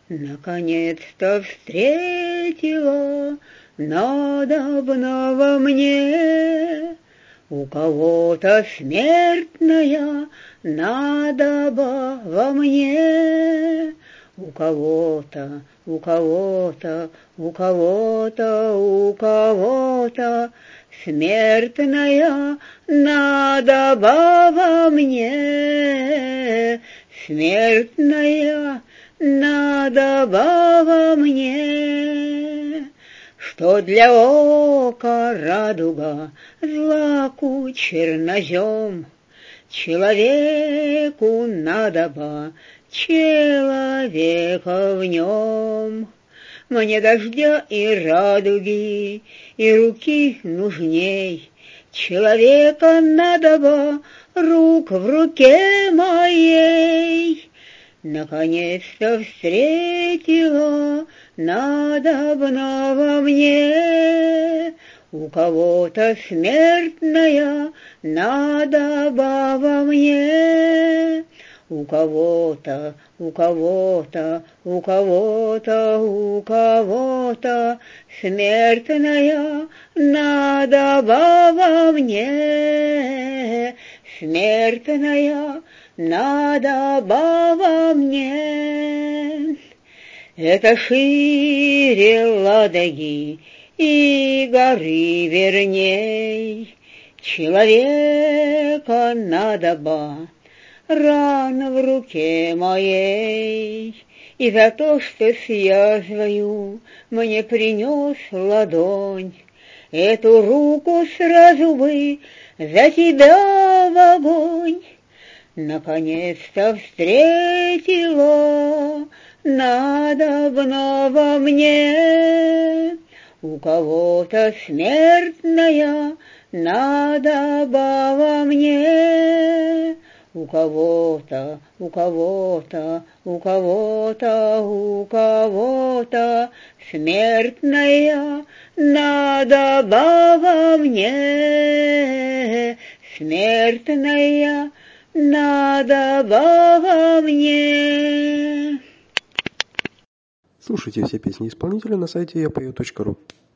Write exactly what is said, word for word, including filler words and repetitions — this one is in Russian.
Наконец-то встретила надобного мне. У кого-то смертная надоба во мне. У кого-то, у кого-то, у кого-то, у кого-то смертная надоба во мне. Смертная надоба во мне. Что для ока радуга, злаку чернозем, человеку надоба человека в нем. Мне дождя и радуги, и руки нужней, человека надоба рук в руке моей. Наконец-то встретила надобного мне. У кого-то смертная надоба во мне. У кого-то, у кого-то, у кого-то, у кого-то смертная надоба во мне. Смертная надоба во мне. Это шире Ладоги и горы верней. Человека надоба рана в руке моей. И за то, что с язвою мне принес ладонь, эту руку сразу бы за тебя в огонь. Наконец-то встретила надобного мне. У кого-то смертная надоба во мне. У кого-то, у кого-то, у кого-то, у кого-то смертная надоба во мне. Смертная надоба во мне. Слушайте все песни исполнителя на сайте я пою точка ру.